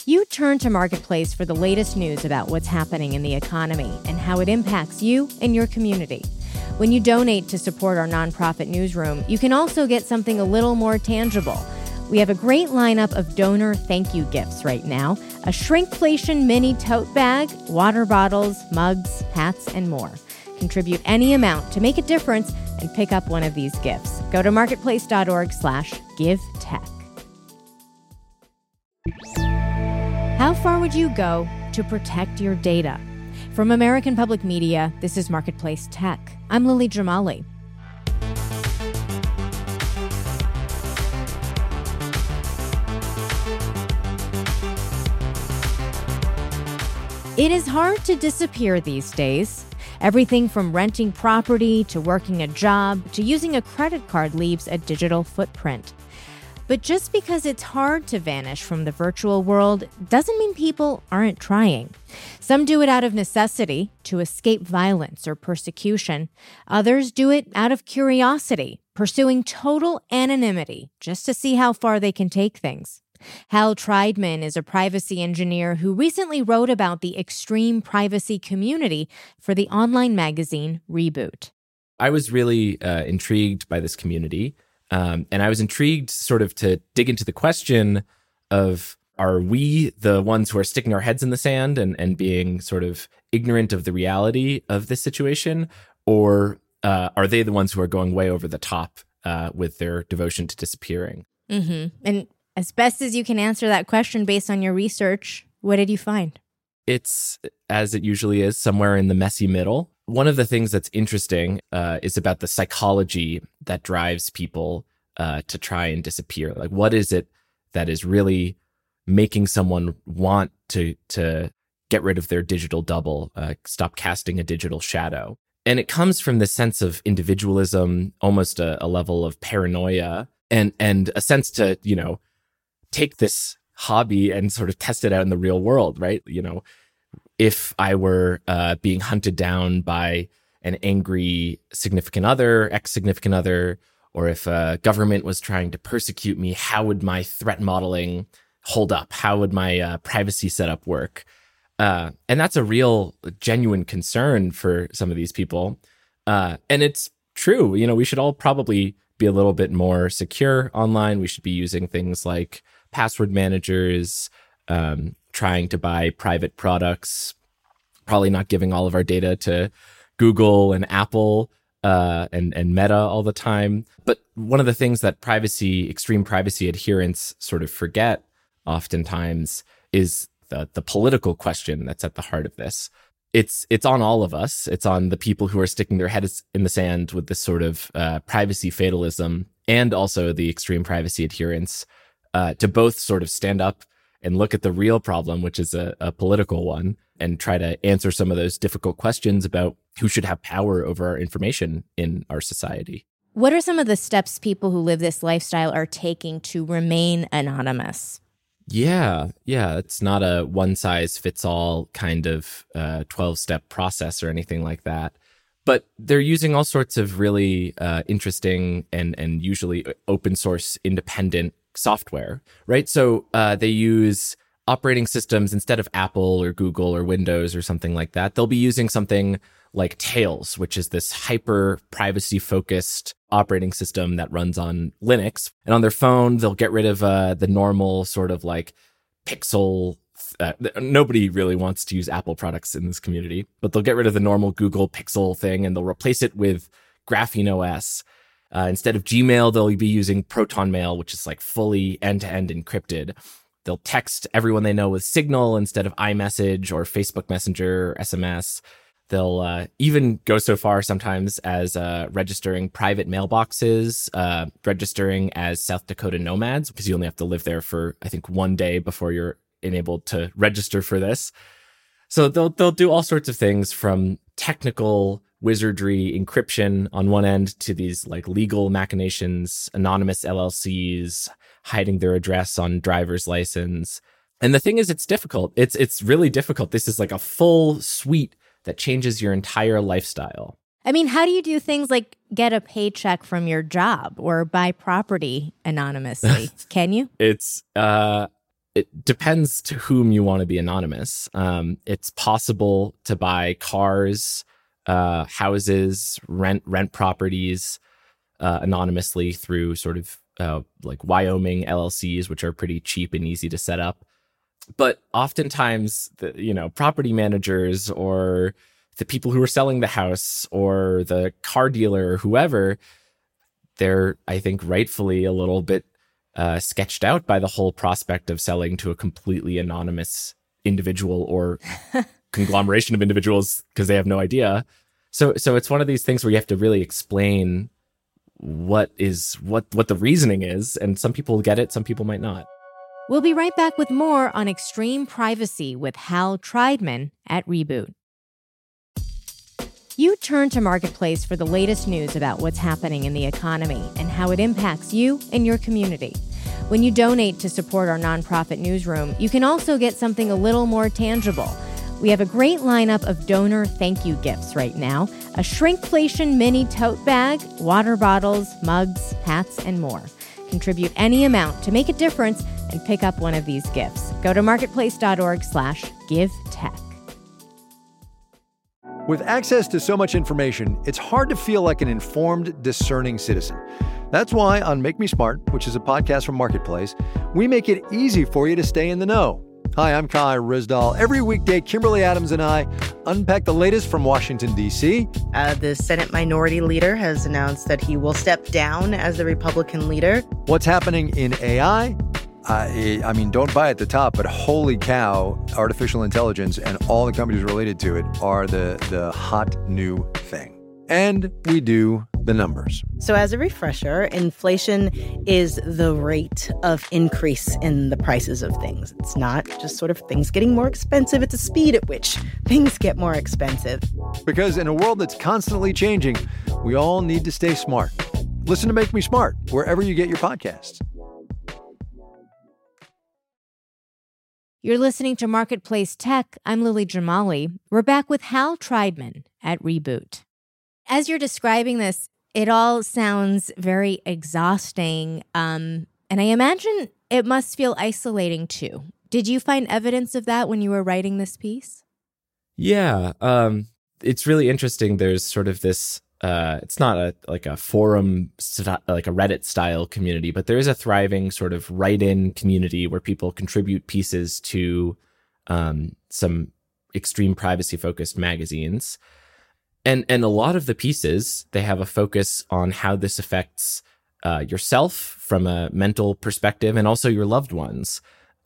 You turn to Marketplace for the latest news about what's happening in the economy and how it impacts you and your community. When you donate to support our nonprofit newsroom, you can also get something a little more tangible. We have a great lineup of donor thank you gifts right now: a shrinkflation mini tote bag, water bottles, mugs, hats, and more. Contribute any amount to make a difference and pick up one of these gifts. Go to marketplace.org/givetech. How far would you go to protect your data? From American Public Media, this is Marketplace Tech. I'm Lily Jamali. It is hard to disappear these days. Everything from renting property to working a job to using a credit card leaves a digital footprint. But just because it's hard to vanish from the virtual world doesn't mean people aren't trying. Some do it out of necessity, to escape violence or persecution. Others do it out of curiosity, pursuing total anonymity just to see how far they can take things. Hal Triedman is a privacy engineer who recently wrote about the extreme privacy community for the online magazine Reboot. I was really intrigued by this community. And I was intrigued sort of to dig into the question of, are we the ones who are sticking our heads in the sand and being sort of ignorant of the reality of this situation? Or are they the ones who are going way over the top with their devotion to disappearing? Mm-hmm. And as best as you can answer that question based on your research, what did you find? It's, as it usually is, somewhere in the messy middle. One of the things that's interesting is about the psychology that drives people to try and disappear. Like, what is it that is really making someone want to get rid of their digital double, stop casting a digital shadow? And it comes from this sense of individualism, almost a level of paranoia, and a sense to, take this hobby and sort of test it out in the real world, right? If I were being hunted down by an angry significant other, ex-significant other, or if a government was trying to persecute me, how would my threat modeling hold up? How would my privacy setup work? And that's a real, genuine concern for some of these people. And it's true. We should all probably be a little bit more secure online. We should be using things like password managers, trying to buy private products, probably not giving all of our data to Google and Apple and Meta all the time. But one of the things that extreme privacy adherents sort of forget oftentimes is the political question that's at the heart of this. It's on all of us. It's on the people who are sticking their heads in the sand with this sort of privacy fatalism, and also the extreme privacy adherents, to both sort of stand up and look at the real problem, which is a political one, and try to answer some of those difficult questions about who should have power over our information in our society. What are some of the steps people who live this lifestyle are taking to remain anonymous? Yeah. It's not a one-size-fits-all kind of 12-step process or anything like that. But they're using all sorts of really interesting and usually open source independent software, right? So they use operating systems instead of Apple or Google or Windows or something like that. They'll be using something like Tails, which is this hyper privacy focused operating system that runs on Linux. And on their phone, they'll get rid of the normal sort of like Pixel. Nobody really wants to use Apple products in this community, but they'll get rid of the normal Google Pixel thing and they'll replace it with Graphene OS. Instead of Gmail, they'll be using Proton Mail, which is like fully end-to-end encrypted. They'll text everyone they know with Signal instead of iMessage or Facebook Messenger or SMS. They'll even go so far sometimes as registering private mailboxes, registering as South Dakota nomads, because you only have to live there for, I think, 1 day before you're enabled to register for this. So they'll do all sorts of things, from technical wizardry, encryption on one end, to these like legal machinations, anonymous LLCs, hiding their address on driver's license. And the thing is, it's difficult. It's really difficult. This is like a full suite that changes your entire lifestyle. I mean, how do you do things like get a paycheck from your job or buy property anonymously? Can you? It's it depends to whom you want to be anonymous. It's possible to buy cars, houses, rent properties anonymously through sort of like Wyoming LLCs, which are pretty cheap and easy to set up. But oftentimes, property managers or the people who are selling the house or the car dealer or whoever, they're, I think, rightfully a little bit sketched out by the whole prospect of selling to a completely anonymous individual or conglomeration of individuals because they have no idea. So it's one of these things where you have to really explain what the reasoning is, and some people get it, some people might not. We'll be right back with more on extreme privacy with Hal Triedman at Reboot. You turn to Marketplace for the latest news about what's happening in the economy and how it impacts you and your community. When you donate to support our nonprofit newsroom, you can also get something a little more tangible. We have a great lineup of donor thank you gifts right now: a shrinkflation mini tote bag, water bottles, mugs, hats, and more. Contribute any amount to make a difference and pick up one of these gifts. Go to marketplace.org/givetech. With access to so much information, it's hard to feel like an informed, discerning citizen. That's why on Make Me Smart, which is a podcast from Marketplace, we make it easy for you to stay in the know. Hi, I'm Kai Ryssdal. Every weekday, Kimberly Adams and I unpack the latest from Washington, D.C. The Senate Minority Leader has announced that he will step down as the Republican leader. What's happening in AI? I mean, don't buy at the top, but holy cow, artificial intelligence and all the companies related to it are the hot new thing. And we do the numbers. So as a refresher, inflation is the rate of increase in the prices of things. It's not just sort of things getting more expensive. It's a speed at which things get more expensive. Because in a world that's constantly changing, we all need to stay smart. Listen to Make Me Smart wherever you get your podcasts. You're listening to Marketplace Tech. I'm Lily Jamali. We're back with Hal Triedman at Reboot. As you're describing this, it all sounds very exhausting, and I imagine it must feel isolating too. Did you find evidence of that when you were writing this piece? Yeah, it's really interesting. There's sort of this, it's not a forum, like a Reddit style community, but there is a thriving sort of write-in community where people contribute pieces to some extreme privacy focused magazines. And a lot of the pieces, they have a focus on how this affects yourself from a mental perspective and also your loved ones.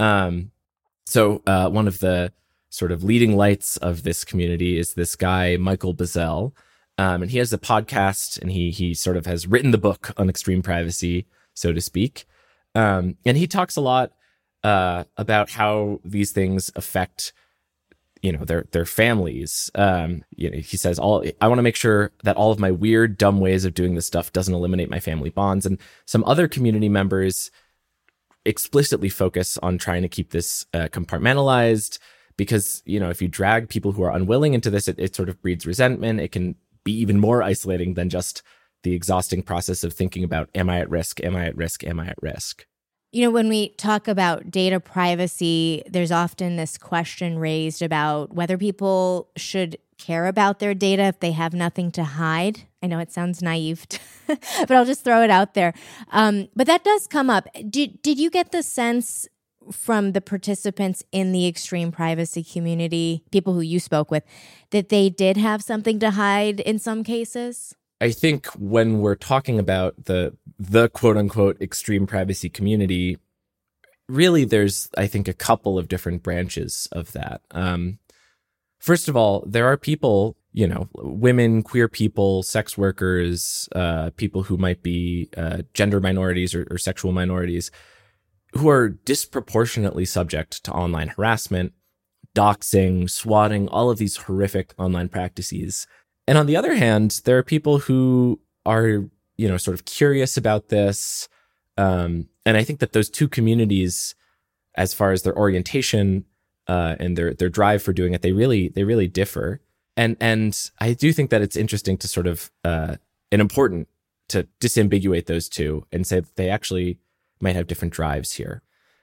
So one of the sort of leading lights of this community is this guy, Michael Bazzell. And he has a podcast, and he sort of has written the book on extreme privacy, so to speak. And he talks a lot about how these things affect their families. He says, I want to make sure that all of my weird, dumb ways of doing this stuff doesn't eliminate my family bonds. And some other community members explicitly focus on trying to keep this compartmentalized because, if you drag people who are unwilling into this, it sort of breeds resentment. It can be even more isolating than just the exhausting process of thinking about, am I at risk? Am I at risk? Am I at risk? When we talk about data privacy, there's often this question raised about whether people should care about their data if they have nothing to hide. I know it sounds naive, but I'll just throw it out there. But that does come up. Did you get the sense from the participants in the extreme privacy community, people who you spoke with, that they did have something to hide in some cases? I think when we're talking about the quote unquote extreme privacy community, really there's, I think, a couple of different branches of that. First of all, there are people, women, queer people, sex workers, people who might be gender minorities or sexual minorities who are disproportionately subject to online harassment, doxing, swatting, all of these horrific online practices. And on the other hand, there are people who are, sort of curious about this. And I think that those two communities, as far as their orientation and their drive for doing it, they really differ. And I do think that it's interesting to sort of and important to disambiguate those two and say that they actually might have different drives here.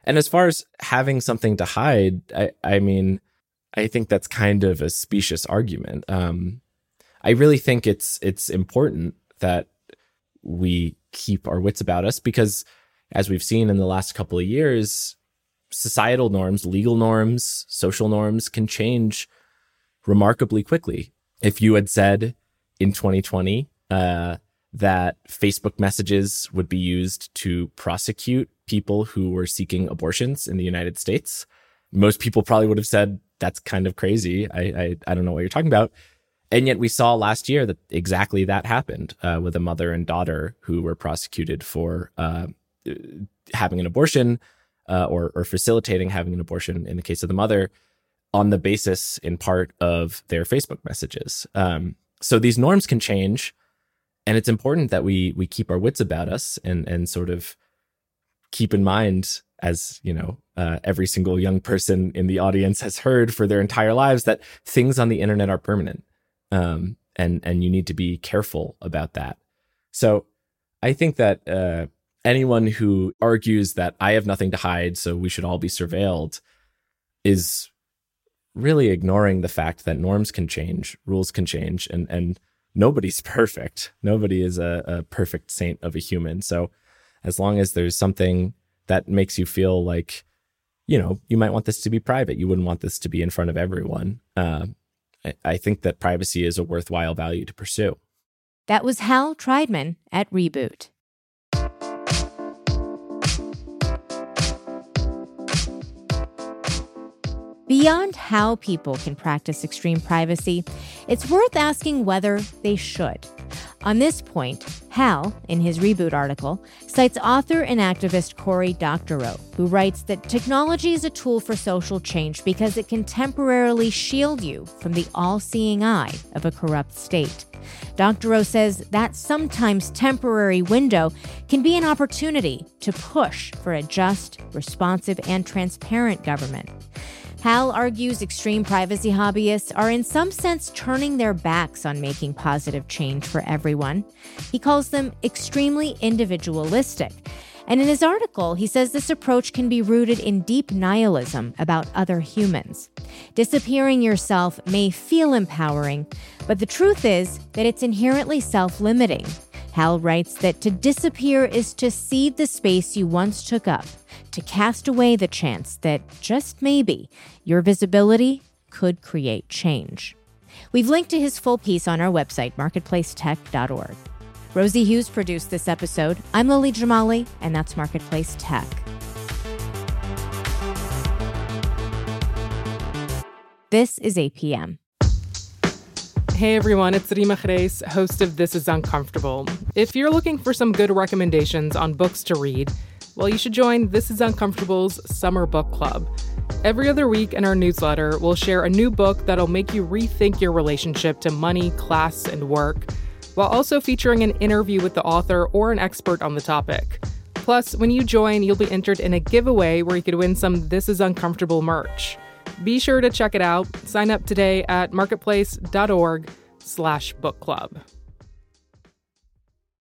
And as far as having something to hide, I mean, I think that's kind of a specious argument. I really think it's important that we keep our wits about us because, as we've seen in the last couple of years, societal norms, legal norms, social norms can change remarkably quickly. If you had said in 2020 that Facebook messages would be used to prosecute people who were seeking abortions in the United States, most people probably would have said, that's kind of crazy. I don't know what you're talking about. And yet we saw last year that exactly that happened with a mother and daughter who were prosecuted for having an abortion or facilitating having an abortion in the case of the mother on the basis, in part, of their Facebook messages. So these norms can change, and it's important that we keep our wits about us and sort of keep in mind, as you know, every single young person in the audience has heard for their entire lives, that things on the internet are permanent. And you need to be careful about that. So I think that anyone who argues that I have nothing to hide, so we should all be surveilled, is really ignoring the fact that norms can change, rules can change, and nobody's perfect. Nobody is a perfect saint of a human. So as long as there's something that makes you feel like, you know, you might want this to be private, you wouldn't want this to be in front of everyone, I think that privacy is a worthwhile value to pursue. That was Hal Triedman at Reboot. Beyond how people can practice extreme privacy, it's worth asking whether they should. On this point, Hal, in his Reboot article, cites author and activist Cory Doctorow, who writes that technology is a tool for social change because it can temporarily shield you from the all-seeing eye of a corrupt state. Doctorow says that sometimes temporary window can be an opportunity to push for a just, responsive, and transparent government. Hal argues extreme privacy hobbyists are in some sense turning their backs on making positive change for everyone. He calls them extremely individualistic. And in his article, he says this approach can be rooted in deep nihilism about other humans. Disappearing yourself may feel empowering, but the truth is that it's inherently self-limiting. Hal writes that to disappear is to cede the space you once took up, to cast away the chance that, just maybe, your visibility could create change. We've linked to his full piece on our website, marketplacetech.org. Rosie Hughes produced this episode. I'm Lily Jamali, and that's Marketplace Tech. This is APM. Hey everyone, it's Rima Khrez, host of This Is Uncomfortable. If you're looking for some good recommendations on books to read, well, you should join This Is Uncomfortable's Summer Book Club. Every other week in our newsletter, we'll share a new book that'll make you rethink your relationship to money, class, and work, while also featuring an interview with the author or an expert on the topic. Plus, when you join, you'll be entered in a giveaway where you could win some This Is Uncomfortable merch. Be sure to check it out. Sign up today at marketplace.org/book club.